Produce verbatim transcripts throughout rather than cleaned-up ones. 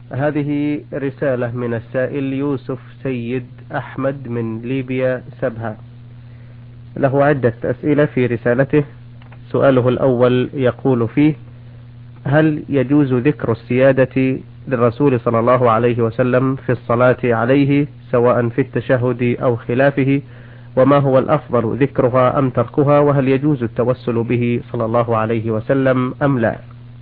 هذه رسالة من السائل يوسف سيد أحمد من ليبيا سبها، له عدة أسئلة في رسالته. سؤاله الأول يقول فيه: هل يجوز ذكر السيادة للرسول صلى الله عليه وسلم في الصلاة عليه سواء في التشهد أو خلافه؟ وما هو الأفضل، ذكرها أم تركها؟ وهل يجوز التوسل به صلى الله عليه وسلم أم لا؟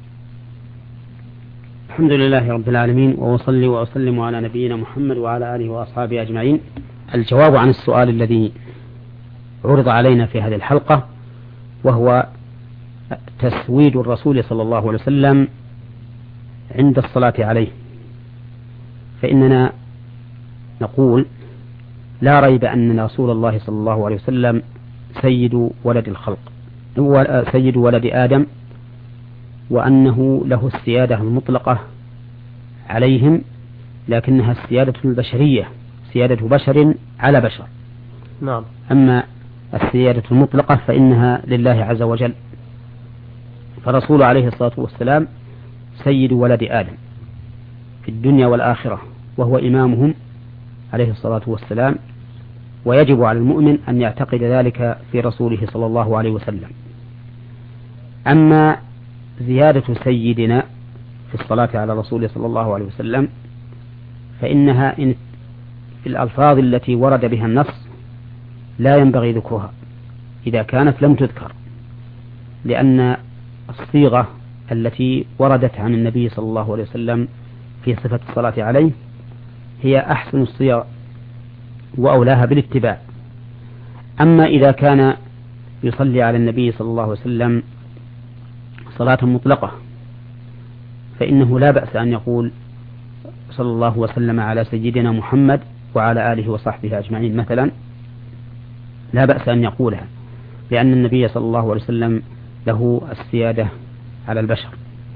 الحمد لله رب العالمين، وأصلي وأسلم على نبينا محمد وعلى آله وأصحابه أجمعين. الجواب عن السؤال الذي عرض علينا في هذه الحلقة، وهو تسويد الرسول صلى الله عليه وسلم عند الصلاة عليه، فإننا نقول لا ريب أن رسول الله صلى الله عليه وسلم سيد ولد الخلق، سيد ولد آدم، وأنه له السيادة المطلقة عليهم، لكنها السيادة البشرية، سيادة بشر على بشر. نعم. أما السيادة المطلقة فإنها لله عز وجل. فرسول عليه الصلاة والسلام سيد ولد آدم في الدنيا والآخرة، وهو إمامهم عليه الصلاة والسلام، ويجب على المؤمن أن يعتقد ذلك في رسوله صلى الله عليه وسلم. أما زيادة سيدنا في الصلاة على رسوله صلى الله عليه وسلم فإنها إن في الألفاظ التي ورد بها النص لا ينبغي ذكرها إذا كانت لم تذكر، لأن الصيغة التي وردت عن النبي صلى الله عليه وسلم في صفة الصلاة عليه هي أحسن الصيغ وأولاها بالاتباع. أما إذا كان يصلي على النبي صلى الله عليه وسلم صلاة مطلقة فإنه لا بأس أن يقول صلى الله وسلم على سيدنا محمد وعلى آله وصحبه أجمعين مثلا، لا بأس أن يقولها، لأن النبي صلى الله عليه وسلم له السيادة على البشر.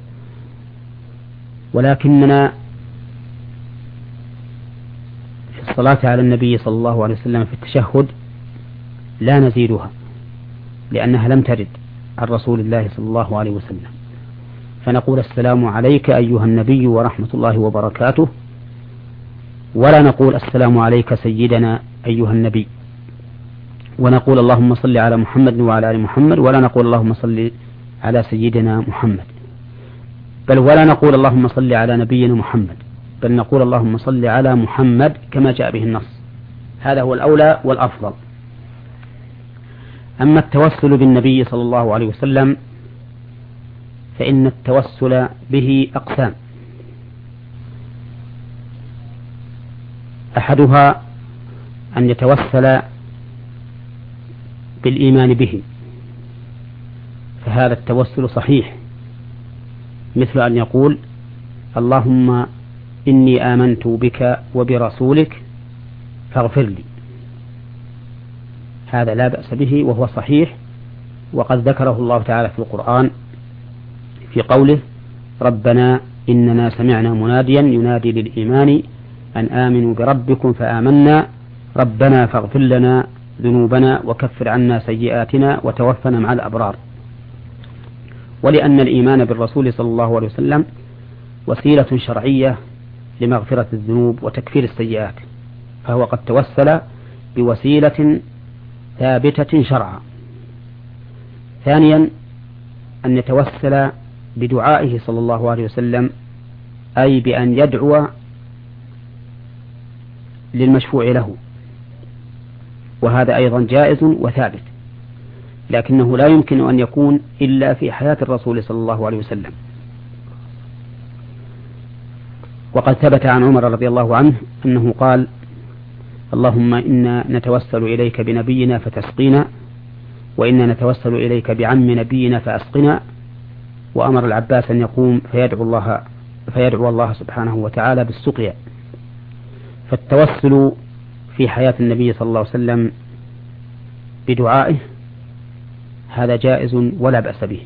ولكننا في الصلاة على النبي صلى الله عليه وسلم في التشهد لا نزيدها، لأنها لم ترد عن رسول الله صلى الله عليه وسلم، فنقول السلام عليك أيها النبي ورحمة الله وبركاته، ولا نقول السلام عليك سيدنا أيها النبي، ونقول اللهم صل على محمد وعلى آل محمد، ولا نقول اللهم صل على سيدنا محمد، بل ولا نقول اللهم صل على نبينا محمد، بل نقول اللهم صل على محمد كما جاء به النص. هذا هو الأولى والأفضل. أما التوسل بالنبي صلى الله عليه وسلم فإن التوسل به أقسام: أحدها أن يتوسل بالإيمان به، فهذا التوسل صحيح، مثل أن يقول اللهم إني آمنت بك وبرسولك فاغفر لي، هذا لا بأس به وهو صحيح، وقد ذكره الله تعالى في القرآن في قوله ربنا إننا سمعنا مناديا ينادي للإيمان أن آمنوا بربكم فآمنا ربنا فاغفر لنا ذنوبنا وكفر عنا سيئاتنا وتوفنا مع الأبرار. ولأن الإيمان بالرسول صلى الله عليه وسلم وسيلة شرعية لمغفرة الذنوب وتكفير السيئات، فهو قد توسل بوسيلة ثابتة شرعا. ثانيا أن يتوسل بدعائه صلى الله عليه وسلم، أي بأن يدعو للمشفوع له، وهذا أيضا جائز وثابت، لكنه لا يمكن أن يكون إلا في حياة الرسول صلى الله عليه وسلم. وقد ثبت عن عمر رضي الله عنه أنه قال اللهم إنا نتوسل إليك بنبينا فتسقينا، وإنا نتوسل إليك بعم نبينا فأسقنا، وأمر العباس أن يقوم فيدعو الله, فيدعو الله سبحانه وتعالى بالسقيا. فالتوسل في حياة النبي صلى الله عليه وسلم بدعائه هذا جائز ولا بأس به.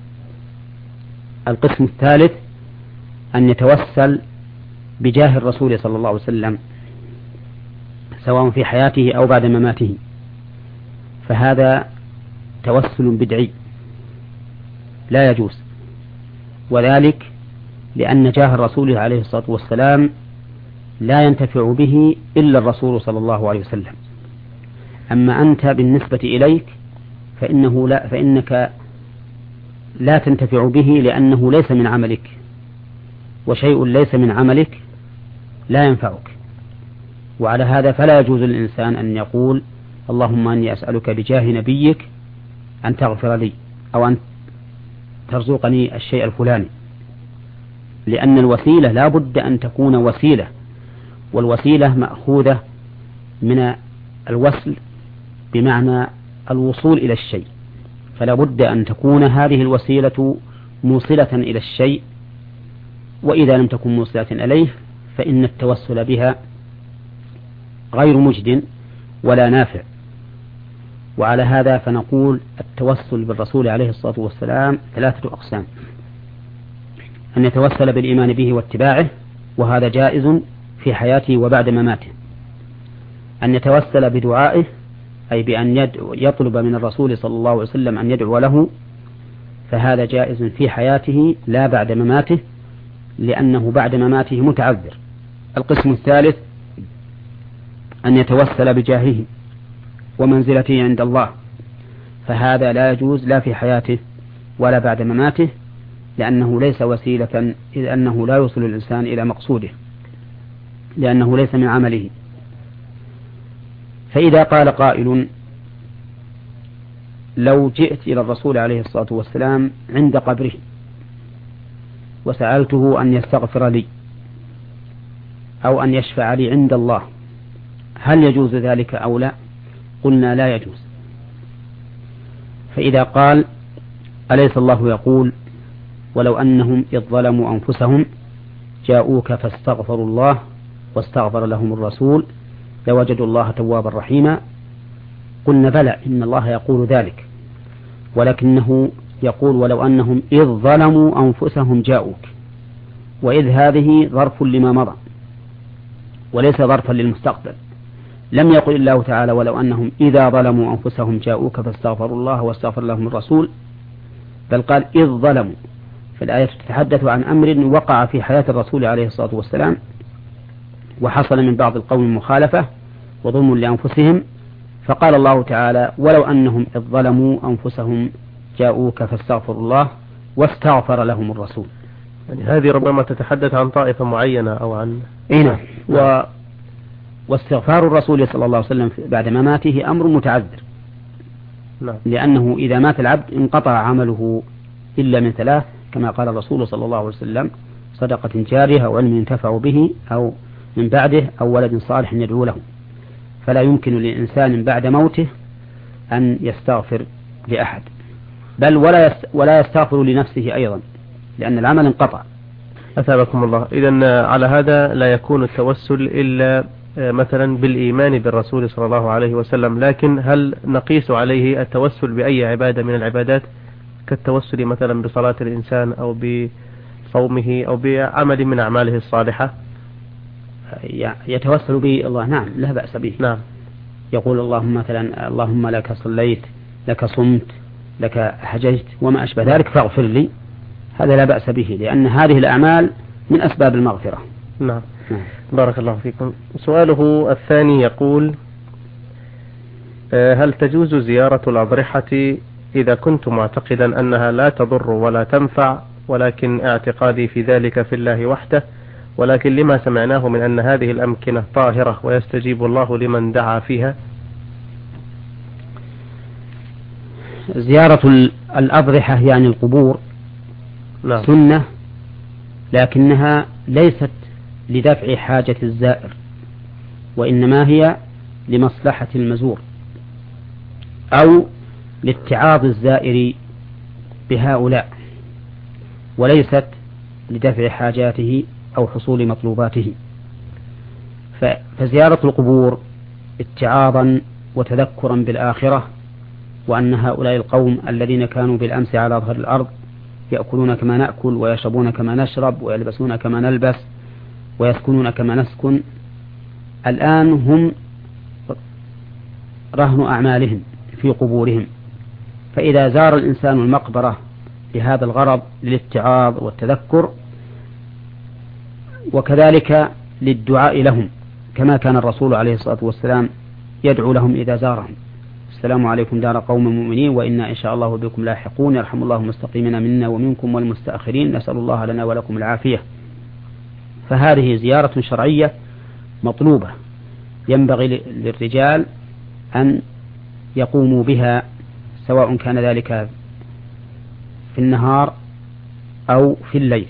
القسم الثالث أن يتوسل بجاه الرسول صلى الله عليه وسلم سواء في حياته أو بعد مماته، فهذا توسل بدعي لا يجوز، وذلك لأن جاه الرسول عليه الصلاة والسلام لا ينتفع به إلا الرسول صلى الله عليه وسلم. أما أنت بالنسبة إليك فإنه لا فإنك لا تنتفع به لأنه ليس من عملك، وشيء ليس من عملك لا ينفعك. وعلى هذا فلا يجوز للإنسان أن يقول اللهم أني أسألك بجاه نبيك أن تغفر لي أو أن ترزقني الشيء الفلاني، لأن الوسيلة لا بد أن تكون وسيلة، والوسيلة مأخوذة من الوصل بمعنى الوصول إلى الشيء، فلا بد أن تكون هذه الوسيلة موصلة إلى الشيء، وإذا لم تكن موصلة إليه فإن التوسل بها غير مجد ولا نافع. وعلى هذا فنقول التوسل بالرسول عليه الصلاة والسلام ثلاثة أقسام: أن يتوسل بالإيمان به واتباعه، وهذا جائز في حياته وبعد مماته. أن يتوسل بدعائه، أي بأن يطلب من الرسول صلى الله عليه وسلم أن يدعو له، فهذا جائز في حياته لا بعد مماته، لأنه بعد مماته متعذر. القسم الثالث أن يتوسل بجاهه ومنزلته عند الله، فهذا لا يجوز لا في حياته ولا بعد مماته، لأنه ليس وسيلة، إذ أنه لا يوصل الإنسان إلى مقصوده، لأنه ليس من عمله. فإذا قال قائل لو جئت إلى الرسول عليه الصلاة والسلام عند قبره وسألته أن يستغفر لي أو أن يشفع لي عند الله، هل يجوز ذلك أو لا؟ قلنا لا يجوز. فإذا قال أليس الله يقول ولو أنهم إذ ظلموا أنفسهم جاءوك فاستغفروا الله واستغفر لهم الرسول لوجدوا الله توابا رحيما، قلنا بلى إن الله يقول ذلك، ولكنه يقول ولو أنهم إذ ظلموا أنفسهم جاءوك، وإذ هذه ظرف لما مضى وليس ظرفا للمستقبل. لم يقل الله تعالى ولو أنهم إذا ظلموا أنفسهم جاءوك فاستغفروا الله واستغفر لهم الرسول، بل قال إذ ظلموا. فالآية تتحدث عن أمر وقع في حياة الرسول عليه الصلاة والسلام، وحصل من بعض القوم مخالفة وظلم لأنفسهم، فقال الله تعالى ولو أنهم إذ ظلموا أنفسهم جاءوك فاستغفروا الله واستغفر لهم الرسول. يعني هذه ربما تتحدث عن طائفة معينة أو عن إيه و... واستغفار الرسول صلى الله عليه وسلم بعد مماته أمر متعذر. نعم. لأنه إذا مات العبد انقطع عمله إلا من ثلاث، كما قال الرسول صلى الله عليه وسلم: صدقة جارية أو علم ينتفع به أو من بعده أو ولد صالح يدعو له. فلا يمكن لإنسان بعد موته أن يستغفر لأحد، بل ولا ولا يستغفر لنفسه أيضا، لأن العمل انقطع. أثابكم الله. إذن على هذا لا يكون التوسل إلا مثلا بالإيمان بالرسول صلى الله عليه وسلم، لكن هل نقيس عليه التوسل بأي عبادة من العبادات، كالتوسل مثلا بصلاة الإنسان أو بصومه أو بعمل من أعماله الصالحة؟ يتوسل به الله، نعم، لا بأس به. نعم. يقول اللهم مثلا اللهم لك صليت، لك صمت، لك حججت وما أشبه ذلك فاغفر لي، هذا لا بأس به، لأن هذه الأعمال من أسباب المغفرة. نعم. نعم. بارك الله فيكم. سؤاله الثاني يقول: هل تجوز زيارة الأضرحة إذا كنت معتقدا أنها لا تضر ولا تنفع، ولكن اعتقادي في ذلك في الله وحده، ولكن لما سمعناه من أن هذه الأمكنة طاهرة ويستجيب الله لمن دعا فيها؟ زيارة الأضرحة يعني القبور، نعم، سنة، لكنها ليست لدفع حاجة الزائر، وإنما هي لمصلحة المزور أو لاتعاظ الزائر بهؤلاء، وليست لدفع حاجاته أو حصول مطلوباته. فزيارة القبور اتعاظا وتذكرا بالآخرة، وأن هؤلاء القوم الذين كانوا بالأمس على ظهر الأرض يأكلون كما نأكل ويشربون كما نشرب ويلبسون كما نلبس ويسكنون كما نسكن، الآن هم رهن أعمالهم في قبورهم. فإذا زار الإنسان المقبرة بهذا الغرض للاتعاظ والتذكر وكذلك للدعاء لهم، كما كان الرسول عليه الصلاة والسلام يدعو لهم إذا زارهم: السلام عليكم دار قوم مؤمنين وإنا إن شاء الله بكم لاحقون، يرحم الله المستقيمين منا ومنكم والمستأخرين، نسأل الله لنا ولكم العافية. فهذه زيارة شرعية مطلوبة، ينبغي للرجال أن يقوموا بها، سواء كان ذلك في النهار أو في الليل.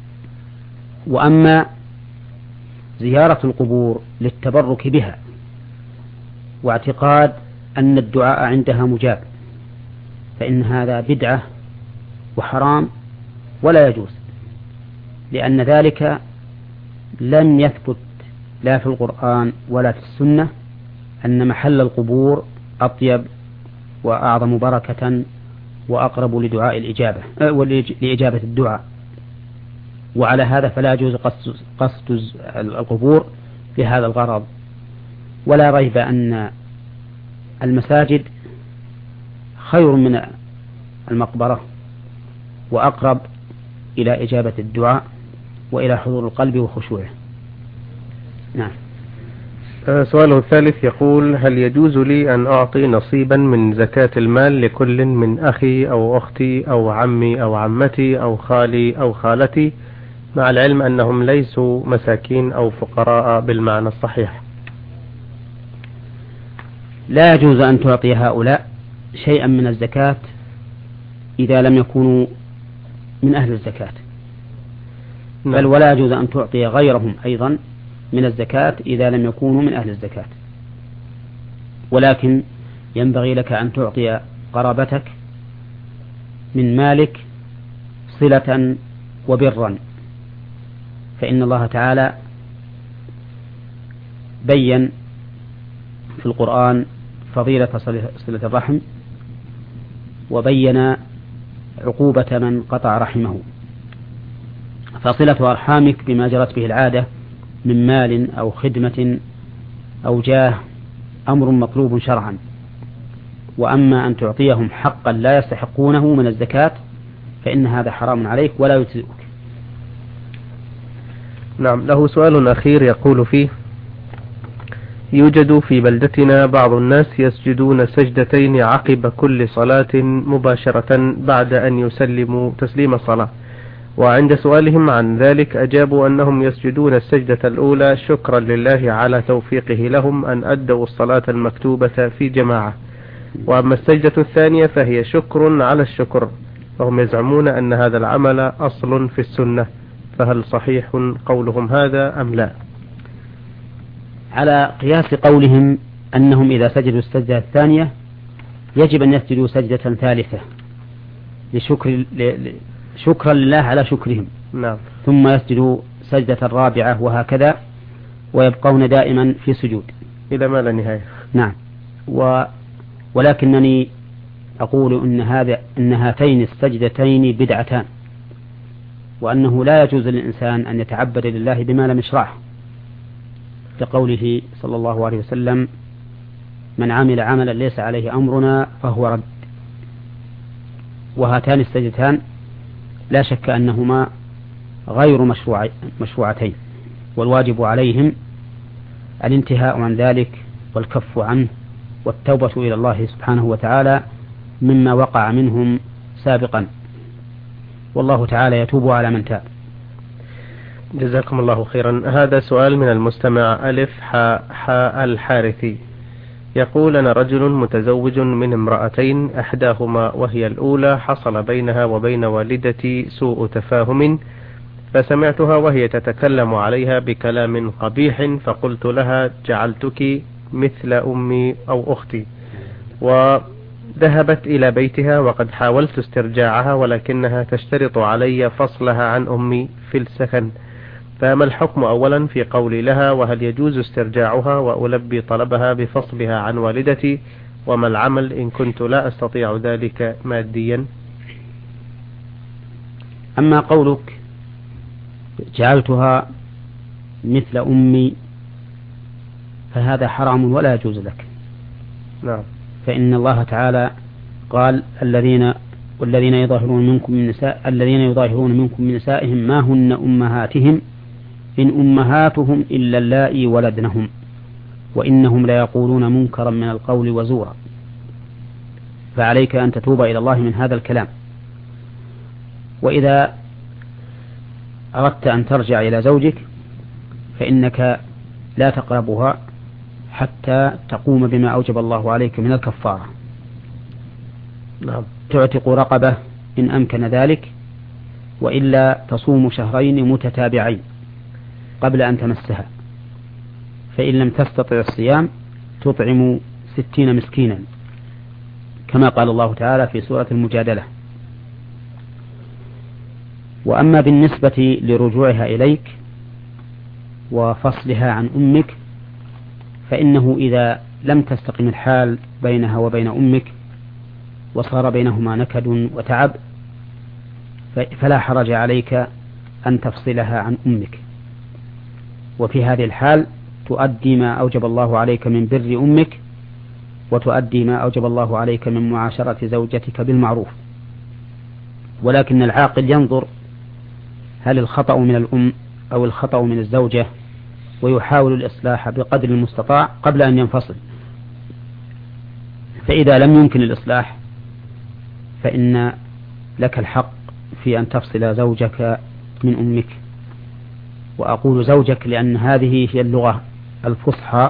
وأما زيارة القبور للتبرك بها واعتقاد أن الدعاء عندها مجاب، فإن هذا بدعة وحرام ولا يجوز، لأن ذلك لم يثبت لا في القرآن ولا في السنة أن محل القبور أطيب وأعظم بركة وأقرب لدعاء الإجابة لإجابة الدعاء. وعلى هذا فلا يجوز قصد, قصد القبور بهذا الغرض. ولا ريب أن المساجد خير من المقبرة وأقرب إلى إجابة الدعاء وإلى حضور القلب وخشوعه. نعم. سؤاله الثالث يقول: هل يجوز لي أن أعطي نصيبا من زكاة المال لكل من أخي أو أختي أو عمي أو عمتي أو خالي أو خالتي، مع العلم أنهم ليسوا مساكين أو فقراء بالمعنى الصحيح؟ لا يجوز أن تعطي هؤلاء شيئا من الزكاة إذا لم يكونوا من أهل الزكاة، بل ولا يجوز أن تعطي غيرهم أيضا من الزكاة إذا لم يكونوا من أهل الزكاة. ولكن ينبغي لك أن تعطي قرابتك من مالك صلة وبرا، فإن الله تعالى بين في القرآن فضيلة صلة الرحم، وبين عقوبة من قطع رحمه. فصلة أرحامك بما جرت به العادة من مال أو خدمة أو جاه أمر مطلوب شرعا، وأما أن تعطيهم حقا لا يستحقونه من الزكاة فإن هذا حرام عليك ولا يجزئك. نعم. له سؤال أخير يقول فيه: يوجد في بلدتنا بعض الناس يسجدون سجدتين عقب كل صلاة مباشرة بعد أن يسلموا تسليم الصلاة، وعند سؤالهم عن ذلك أجابوا أنهم يسجدون السجدة الأولى شكرا لله على توفيقه لهم أن أدوا الصلاة المكتوبة في جماعة، وأما السجدة الثانية فهي شكر على الشكر، وهم يزعمون أن هذا العمل أصل في السنة، فهل صحيح قولهم هذا أم لا؟ على قياس قولهم أنهم إذا سجدوا السجدة الثانية يجب أن يسجدوا سجدة ثالثة لشكر شكرا لله على شكرهم. نعم. ثم يسجدوا سجدة الرابعة وهكذا، ويبقون دائما في سجود إلى ما لا نهاية. نعم. و ولكنني أقول إن هذا إن هاتين السجدتين بدعتان، وأنه لا يجوز للإنسان أن يتعبد لله بما لم يشرعه، كقوله صلى الله عليه وسلم: من عمل عملا ليس عليه أمرنا فهو رد. وهاتان السجدتان لا شك أنهما غير مشروع مشروعتين، والواجب عليهم الانتهاء عن ذلك والكف عنه والتوبة إلى الله سبحانه وتعالى مما وقع منهم سابقا، والله تعالى يتوب على من تاب. جزاكم الله خيرا. هذا سؤال من المستمع ألف حاء حاء الحارثي يقول: أنا رجل متزوج من امرأتين، إحداهما وهي الأولى حصل بينها وبين والدتي سوء تفاهم، فسمعتها وهي تتكلم عليها بكلام قبيح، فقلت لها: جعلتك مثل أمي أو أختي، وذهبت إلى بيتها، وقد حاولت استرجاعها ولكنها تشترط علي فصلها عن أمي في السكن، فما الحكم أولا في قولي لها، وهل يجوز استرجاعها وألبي طلبها بفصلها عن والدتي، وما العمل إن كنت لا أستطيع ذلك ماديا؟ أما قولك جعلتها مثل أمي فهذا حرام ولا يجوز لك. نعم. فإن الله تعالى قال: الذين والذين يظاهرون منكم من نساء الذين يظاهرون منكم من نسائهم ما هن أمهاتهم إن أمهاتهم إلا اللائي ولدنهم وإنهم ليقولون منكرا من القول وزورا. فعليك أن تتوب إلى الله من هذا الكلام. وإذا أردت أن ترجع إلى زوجك فإنك لا تقربها حتى تقوم بما أوجب الله عليك من الكفارة. نعم. تعتق رقبة إن أمكن ذلك، وإلا تصوم شهرين متتابعين قبل أن تمسها، فإن لم تستطع الصيام تطعم ستين مسكينا كما قال الله تعالى في سورة المجادلة. وأما بالنسبة لرجوعها إليك وفصلها عن أمك فإنه إذا لم تستقم الحال بينها وبين أمك وصار بينهما نكد وتعب فلا حرج عليك أن تفصلها عن أمك، وفي هذه الحال تؤدي ما أوجب الله عليك من بر أمك وتؤدي ما أوجب الله عليك من معاشرة زوجتك بالمعروف. ولكن العاقل ينظر هل الخطأ من الأم أو الخطأ من الزوجة ويحاول الإصلاح بقدر المستطاع قبل أن ينفصل. فإذا لم يمكن الإصلاح فإن لك الحق في أن تفصل زوجك من أمك. وأقول زوجك لأن هذه هي اللغة الفصحى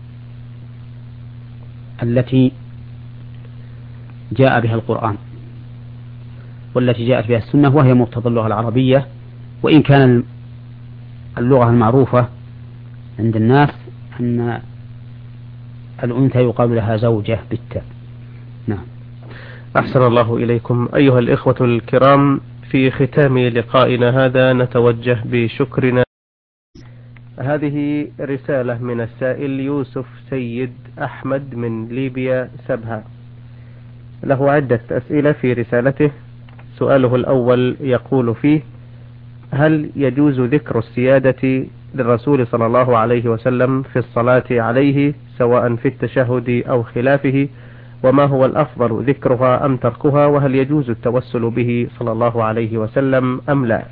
التي جاء بها القرآن والتي جاءت بها السنة، وهي مقتضى اللغة العربية، وإن كان اللغة المعروفة عند الناس أن الأنثى يقال لها زوجة بالتاء. نعم. أحسن الله إليكم. أيها الإخوة الكرام، في ختام لقائنا هذا نتوجه بشكرنا. هذه رسالة من السائل يوسف سيد أحمد من ليبيا سبها، له عدة أسئلة في رسالته. سؤاله الأول يقول فيه: هل يجوز ذكر السيادة للرسول صلى الله عليه وسلم في الصلاة عليه سواء في التشهد أو خلافه؟ وما هو الأفضل، ذكرها أم تركها؟ وهل يجوز التوسل به صلى الله عليه وسلم أم لا؟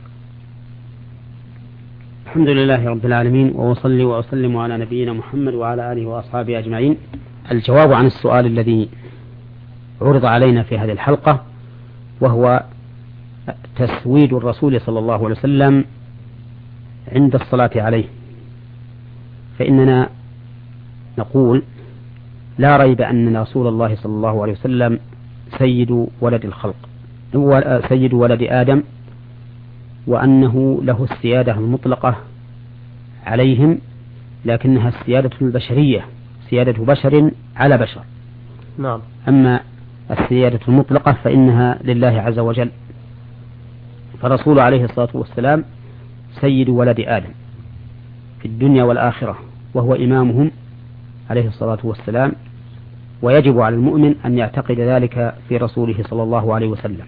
الحمد لله رب العالمين، وأصلي وأسلم على نبينا محمد وعلى آله وأصحابه أجمعين. الجواب عن السؤال الذي عرض علينا في هذه الحلقة وهو تسويد الرسول صلى الله عليه وسلم عند الصلاة عليه، فإننا نقول لا ريب أن رسول الله صلى الله عليه وسلم سيد ولد الخلق، سيد ولد آدم، وأنه له السيادة المطلقة عليهم، لكنها السيادة البشرية، سيادة بشر على بشر. نعم. أما السيادة المطلقة فإنها لله عز وجل. فرسول عليه الصلاة والسلام سيد ولد آدم في الدنيا والآخرة، وهو إمامهم عليه الصلاة والسلام، ويجب على المؤمن أن يعتقد ذلك في رسوله صلى الله عليه وسلم.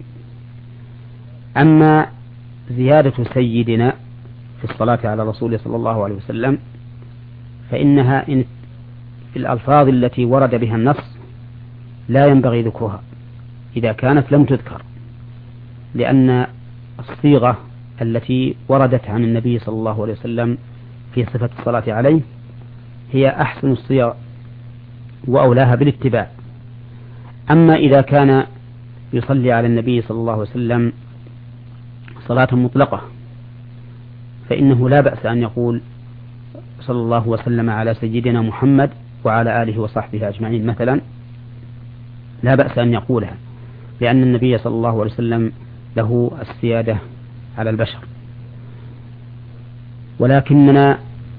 أما زيادة سيدنا في الصلاة على رسوله صلى الله عليه وسلم فإنها إن في الألفاظ التي ورد بها النص لا ينبغي ذكرها إذا كانت لم تذكر، لأن الصيغة التي وردت عن النبي صلى الله عليه وسلم في صفة الصلاة عليه هي أحسن الصيغ وأولاها بالاتباع. أما إذا كان يصلي على النبي صلى الله عليه وسلم صلاة مطلقة فإنه لا بأس أن يقول صلى الله وسلم على سيدنا محمد وعلى آله وصحبه أجمعين مثلا، لا بأس أن يقولها، لأن النبي صلى الله عليه وسلم له السيادة على البشر. ولكننا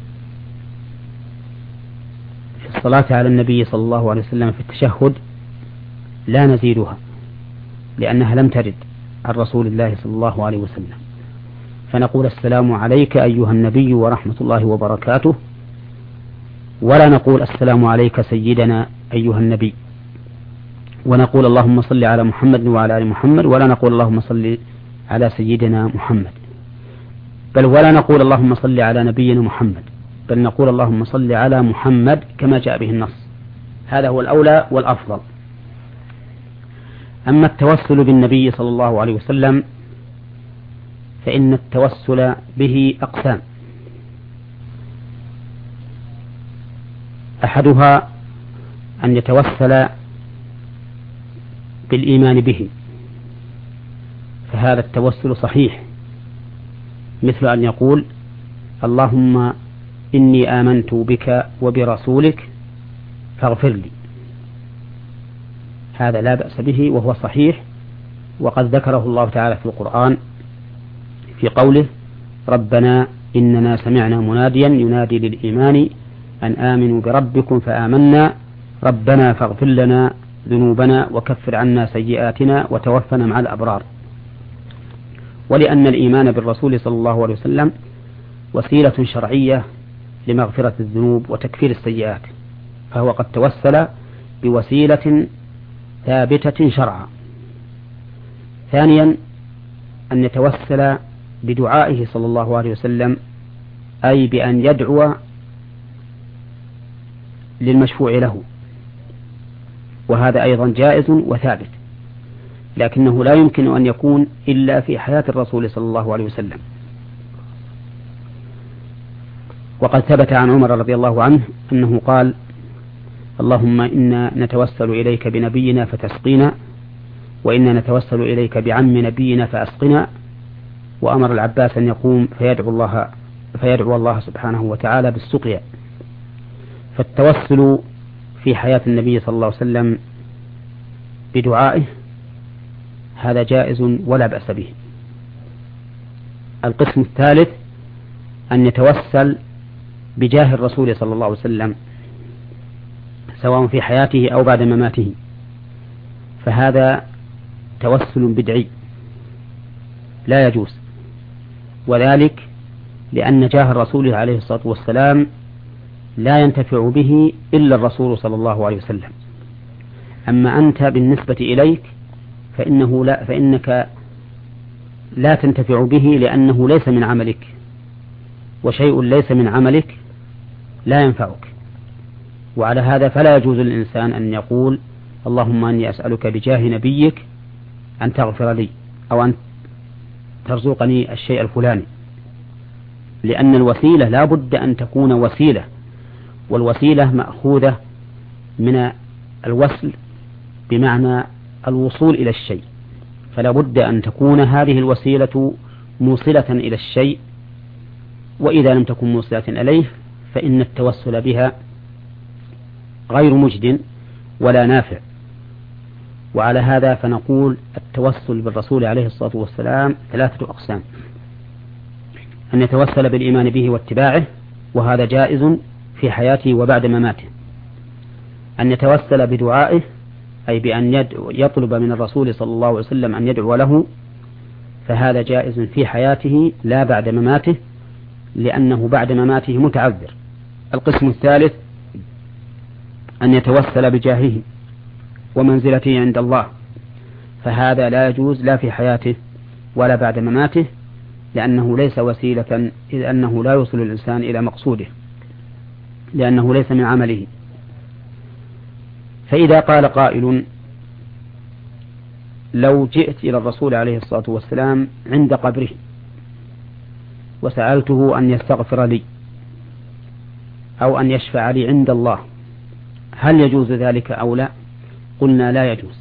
في الصلاة على النبي صلى الله عليه وسلم في التشهد لا نزيدها، لأنها لم ترد عن رسول الله صلى الله عليه وسلم، فنقول السلام عليك أيها النبي ورحمة الله وبركاته، ولا نقول السلام عليك سيدنا أيها النبي، ونقول اللهم صل على محمد وعلى آل محمد، ولا نقول اللهم صل على سيدنا محمد، بل ولا نقول اللهم صل على نبينا محمد، بل نقول اللهم صل على محمد كما جاء به النص. هذا هو الأولى والأفضل. أما التوسل بالنبي صلى الله عليه وسلم فإن التوسل به أقسام. أحدها أن يتوسل بالإيمان به، فهذا التوسل صحيح، مثل أن يقول اللهم إني آمنت بك وبرسولك فاغفر لي، هذا لا بأس به وهو صحيح، وقد ذكره الله تعالى في القرآن في قوله ربنا إننا سمعنا مناديا ينادي للإيمان أن آمنوا بربكم فآمنا ربنا فاغفر لنا ذنوبنا وكفر عنا سيئاتنا وتوفنا مع الأبرار. ولأن الإيمان بالرسول صلى الله عليه وسلم وسيلة شرعية لمغفرة الذنوب وتكفير السيئات، فهو قد توسل بوسيلة ثابتة شرعا. ثانيا أن يتوسل بدعائه صلى الله عليه وسلم، أي بأن يدعو للمشفوع له، وهذا أيضا جائز وثابت، لكنه لا يمكن أن يكون إلا في حياة الرسول صلى الله عليه وسلم. وقد ثبت عن عمر رضي الله عنه أنه قال اللهم إنا نتوسل إليك بنبينا فتسقينا، وإنا نتوسل إليك بعم نبينا فأسقنا، وأمر العباس أن يقوم فيدعو الله فيدعو الله سبحانه وتعالى بالسقيا. فالتوسل في حياة النبي صلى الله عليه وسلم بدعائه هذا جائز ولا بأس به. القسم الثالث أن يتوسل بجاه الرسول صلى الله عليه وسلم سواء في حياته أو بعد مماته، فهذا توسل بدعي لا يجوز، وذلك لأن جاه الرسول عليه الصلاة والسلام لا ينتفع به إلا الرسول صلى الله عليه وسلم. أما أنت بالنسبة إليك فإنه لا فإنك لا تنتفع به لأنه ليس من عملك، وشيء ليس من عملك لا ينفعك. وعلى هذا فلا يجوز للإنسان أن يقول اللهم أني أسألك بجاه نبيك أن تغفر لي أو أن ترزقني الشيء الفلاني، لأن الوسيلة لا بد أن تكون وسيلة، والوسيلة مأخوذة من الوصل بمعنى الوصول إلى الشيء، فلا بد أن تكون هذه الوسيلة موصلة إلى الشيء، وإذا لم تكن موصلة إليه فإن التوسل بها غير مجد ولا نافع. وعلى هذا فنقول التوسل بالرسول عليه الصلاة والسلام ثلاثة أقسام: أن يتوسل بالإيمان به واتباعه، وهذا جائز في حياته وبعد مماته. أن يتوسل بدعائه، أي بأن يطلب من الرسول صلى الله عليه وسلم أن يدعو له، فهذا جائز في حياته لا بعد مماته، لأنه بعد مماته متعذر. القسم الثالث أن يتوسل بجاهه ومنزلته عند الله، فهذا لا يجوز لا في حياته ولا بعد مماته، لأنه ليس وسيلة، إذ أنه لا يوصل الإنسان إلى مقصوده، لأنه ليس من عمله. فإذا قال قائل لو جئت إلى الرسول عليه الصلاة والسلام عند قبره وسألته أن يستغفر لي أو أن يشفع لي عند الله، هل يجوز ذلك أو لا؟ قلنا لا يجوز.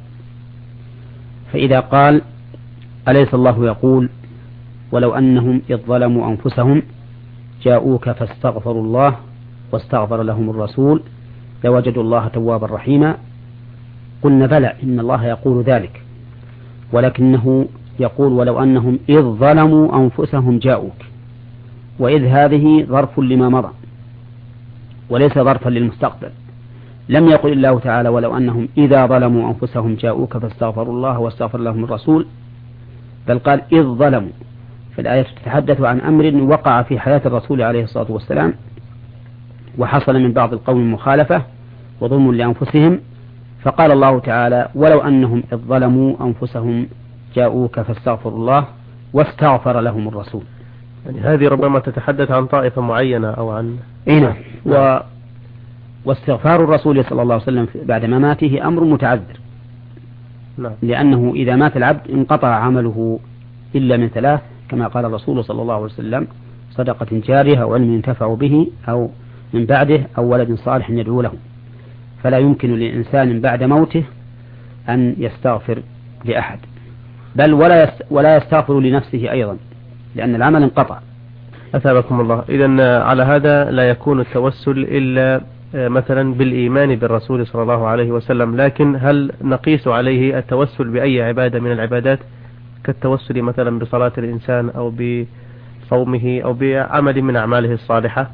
فإذا قال أليس الله يقول ولو أنهم إذ ظلموا أنفسهم جاءوك فاستغفروا الله واستغفر لهم الرسول لوجدوا الله توابا رحيما؟ قلنا بلى، إن الله يقول ذلك، ولكنه يقول ولو أنهم إذ ظلموا أنفسهم جاءوك، وإذ هذه ظرف لما مضى وليس ظرفا للمستقبل. لم يقل الله تعالى ولو أنهم إذا ظلموا أنفسهم جاءوك فاستغفروا الله واستغفر لهم الرسول، بل قال إذ ظلموا. فالآية تتحدث عن أمر وقع في حياة الرسول عليه الصلاة والسلام، وحصل من بعض القوم مخالفة وظلم لأنفسهم، فقال الله تعالى ولو أنهم إذ ظلموا أنفسهم جاءوك فاستغفروا الله واستغفر لهم الرسول. يعني هذه ربما تتحدث عن طائفة معينة أو عن إيه و... واستغفار الرسول صلى الله عليه وسلم بعد مماته أمر متعذر، نعم. لأنه إذا مات العبد انقطع عمله إلا من ثلاث، كما قال الرسول صلى الله عليه وسلم: صدقة جارية أو علم ينتفع به أو من بعده أو ولد صالح يدعو له، فلا يمكن للإنسان بعد موته أن يستغفر لأحد، بل ولا ولا يستغفر لنفسه أيضا، لأن العمل انقطع. أثابكم الله. إذن على هذا لا يكون التوسل إلا مثلا بالإيمان بالرسول صلى الله عليه وسلم، لكن هل نقيس عليه التوسل بأي عبادة من العبادات كالتوسل مثلا بصلاة الإنسان أو بصومه أو بعمل من أعماله الصالحة؟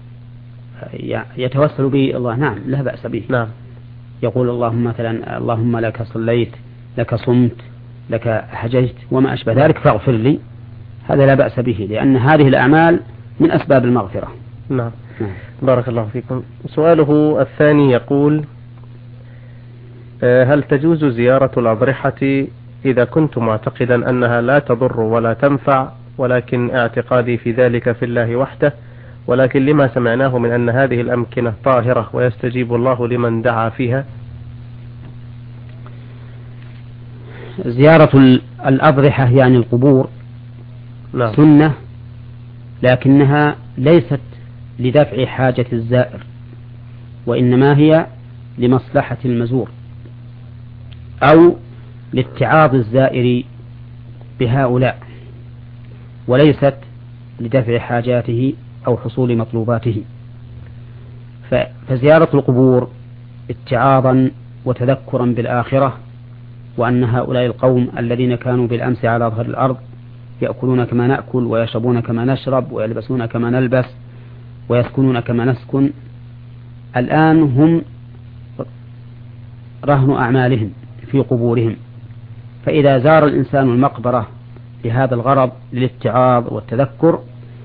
يتوسل به الله، نعم، لا بأس به. نعم. يقول اللهم مثلا اللهم لك صليت، لك صمت، لك حججت وما أشبه ذلك فاغفر لي، هذا لا بأس به، لأن هذه الأعمال من أسباب المغفرة. نعم. نعم. بارك الله فيكم. سؤاله الثاني يقول: هل تجوز زيارة الأضرحة إذا كنت معتقدا أنها لا تضر ولا تنفع، ولكن اعتقادي في ذلك في الله وحده، ولكن لما سمعناه من أن هذه الأمكنة طاهرة ويستجيب الله لمن دعا فيها؟ زيارة الأضرحة يعني القبور نعم. سنة، لكنها ليست لدفع حاجة الزائر، وإنما هي لمصلحة المزور أو لاتعاظ الزائر بهؤلاء، وليست لدفع حاجاته أو حصول مطلوباته. فزيارة القبور اتعاظا وتذكرا بالآخرة، وأن هؤلاء القوم الذين كانوا بالأمس على ظهر الأرض يأكلون كما نأكل ويشربون كما نشرب ويلبسون كما نلبس ويسكنون كما نسكن، الآن هم رهن أعمالهم في قبورهم. فإذا زار الإنسان المقبرة لهذا الغرض للاتعاظ والتذكر،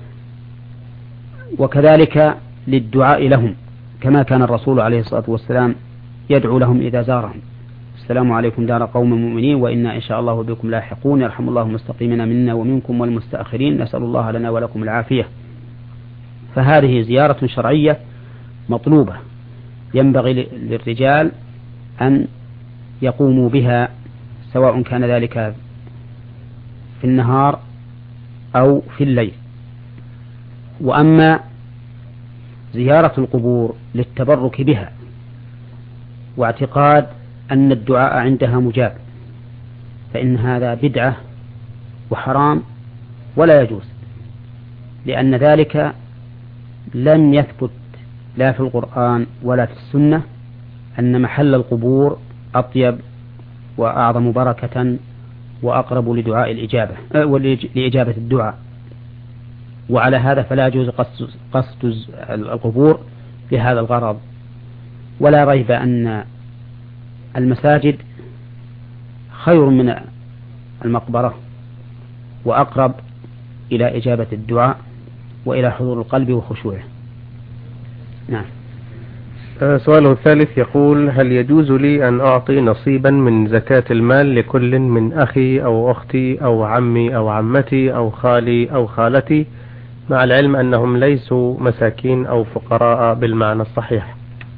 وكذلك للدعاء لهم، كما كان الرسول عليه الصلاة والسلام يدعو لهم إذا زارهم: السلام عليكم دار قوم مؤمنين وإنا إن شاء الله بكم لاحقون، يرحم الله المستقيمين منا ومنكم والمستأخرين، نسأل الله لنا ولكم العافية. فهذه زيارة شرعية مطلوبة، ينبغي للرجال أن يقوموا بها، سواء كان ذلك في النهار أو في الليل. وأما زيارة القبور للتبرك بها واعتقاد أن الدعاء عندها مجاب، فإن هذا بدعة وحرام ولا يجوز، لأن ذلك لم يثبت لا في القرآن ولا في السنة أن محل القبور أطيب وأعظم بركة وأقرب لدعاء الإجابة لإجابة الدعاء. وعلى هذا فلا يجوز قصد القبور لهذا الغرض. ولا ريب أن المساجد خير من المقبرة وأقرب إلى إجابة الدعاء وإلى حضور القلب وخشوعه. نعم. سؤاله الثالث يقول: هل يجوز لي أن أعطي نصيبا من زكاة المال لكل من أخي أو أختي أو عمي أو عمتي أو خالي أو خالتي، مع العلم أنهم ليسوا مساكين أو فقراء بالمعنى الصحيح؟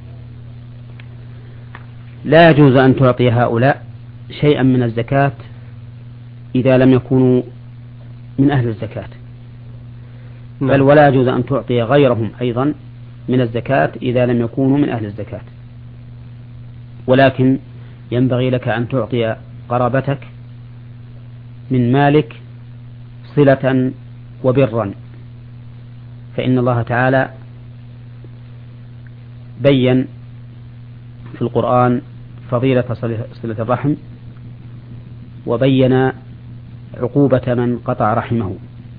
لا يجوز أن تعطي هؤلاء شيئا من الزكاة إذا لم يكونوا من أهل الزكاة، بل ولا يجوز أن تعطي غيرهم أيضا من الزكاة إذا لم يكونوا من أهل الزكاة. ولكن ينبغي لك أن تعطي قرابتك من مالك صلة وبرا، فإن الله تعالى بين في القرآن فضيلة صلة الرحم، وبين عقوبة من قطع رحمه.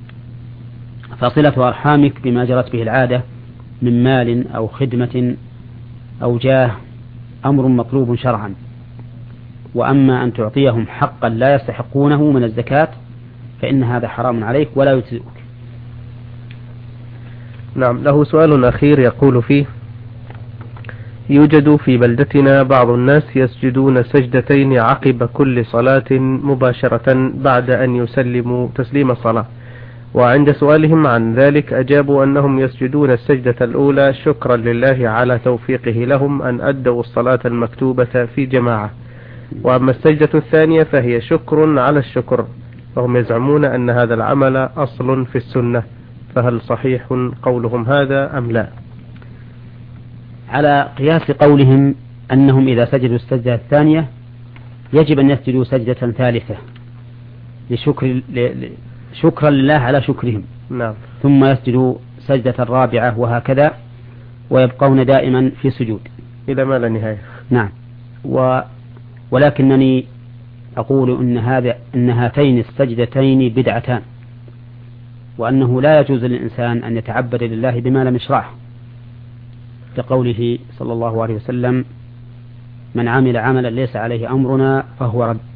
فصلة أرحامك بما جرت به العادة من مال أو خدمة أو جاه أمر مطلوب شرعا، وأما أن تعطيهم حقا لا يستحقونه من الزكاة فإن هذا حرام عليك ولا يجزئك. نعم. له سؤال أخير يقول فيه: يوجد في بلدتنا بعض الناس يسجدون سجدتين عقب كل صلاة مباشرة بعد أن يسلموا تسليم الصلاة، وعند سؤالهم عن ذلك أجابوا أنهم يسجدون السجدة الأولى شكرا لله على توفيقه لهم أن أدوا الصلاة المكتوبة في جماعة، وأما السجدة الثانية فهي شكر على الشكر، فهم يزعمون أن هذا العمل أصل في السنة، فهل صحيح قولهم هذا أم لا؟ على قياس قولهم أنهم إذا سجدوا السجدة الثانية يجب أن يسجدوا سجدة ثالثة لشكر شكرا لله على شكرهم. نعم. ثم يسجدوا سجدة الرابعة وهكذا، ويبقون دائما في سجود إلى ما لا نهاية. نعم. و ولكنني أقول إن هذا إن هاتين السجدتين بدعتان، وأنه لا يجوز للإنسان أن يتعبد لله بما لم يشرعه، لقوله صلى الله عليه وسلم: من عمل عملا ليس عليه أمرنا فهو رد.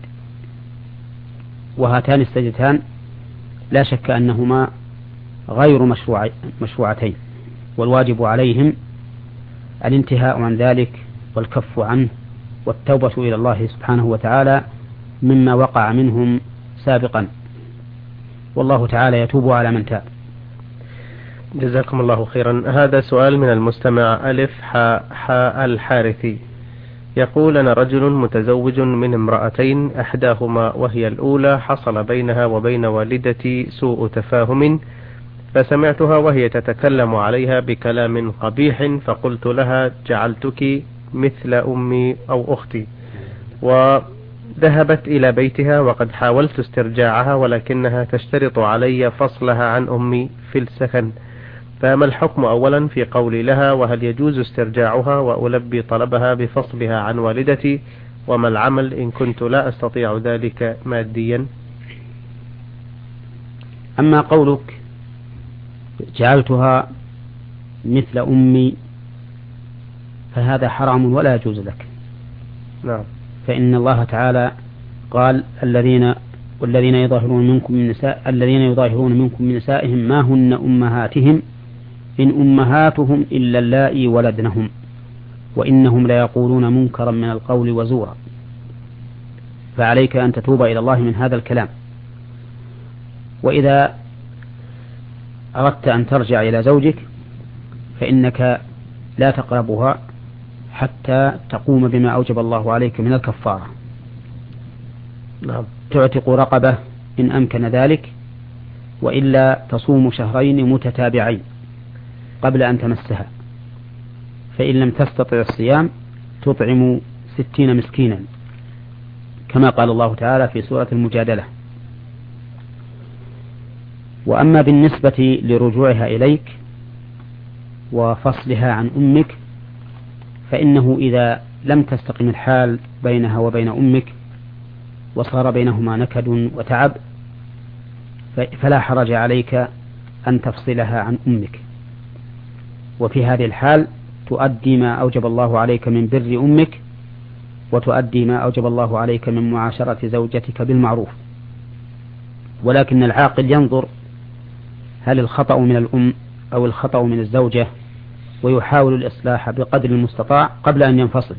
وهاتان السجدتان لا شك أنهما غير مشروع مشروعتين، والواجب عليهم الانتهاء عن ذلك والكف عنه والتوبة إلى الله سبحانه وتعالى مما وقع منهم سابقا، والله تعالى يتوب على من تاب. جزاكم الله خيرا. هذا سؤال من المستمع ألف حاء حاء الحارثي، يقول: أنا رجل متزوج من امرأتين، إحداهما وهي الأولى حصل بينها وبين والدتي سوء تفاهم، فسمعتها وهي تتكلم عليها بكلام قبيح، فقلت لها: جعلتك مثل أمي أو أختي، وذهبت إلى بيتها، وقد حاولت استرجاعها ولكنها تشترط علي فصلها عن أمي في السكن، فما الحكم أولا في قولي لها؟ وهل يجوز استرجاعها وألبي طلبها بفصلها عن والدتي؟ وما العمل إن كنت لا أستطيع ذلك ماديا؟ أما قولك جعلتها مثل أمي فهذا حرام ولا يجوز لك. نعم. فإن الله تعالى قال: الذين والذين يظاهرون منكم من نساء الذين يظاهرون منكم من نسائهم ما هن أمهاتهم إن أمهاتهم إلا اللائي ولدنهم وإنهم ليقولون منكرا من القول وزورا. فعليك أن تتوب إلى الله من هذا الكلام. وإذا أردت أن ترجع إلى زوجك فإنك لا تقربها حتى تقوم بما أوجب الله عليك من الكفارة. نعم. تعتق رقبة إن أمكن ذلك، وإلا تصوم شهرين متتابعين قبل أن تمسها، فإن لم تستطع الصيام تطعم ستين مسكينا كما قال الله تعالى في سورة المجادلة. وأما بالنسبة لرجوعها إليك وفصلها عن أمك فإنه إذا لم تستقم الحال بينها وبين أمك وصار بينهما نكد وتعب فلا حرج عليك أن تفصلها عن أمك، وفي هذه الحال تؤدي ما أوجب الله عليك من بر أمك وتؤدي ما أوجب الله عليك من معاشرة زوجتك بالمعروف. ولكن العاقل ينظر هل الخطأ من الأم أو الخطأ من الزوجة ويحاول الإصلاح بقدر المستطاع قبل أن ينفصل.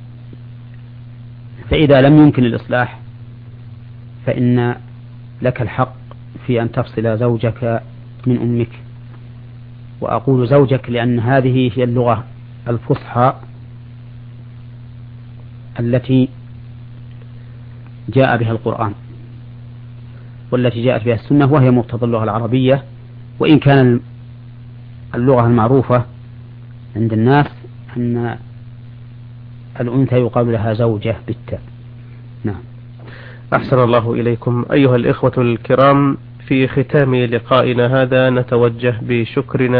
فإذا لم يمكن الإصلاح فإن لك الحق في أن تفصل زوجك من أمك. وأقول زوجك لأن هذه هي اللغة الفصحى التي جاء بها القرآن والتي جاءت بها السنة، وهي مقتضى اللغة العربية، وإن كان اللغة المعروفة عند الناس أن الأنثى يقال لها زوجة بالتاء. نعم. أحسن الله إليكم. أيها الإخوة الكرام، في ختام لقائنا هذا نتوجه بشكرنا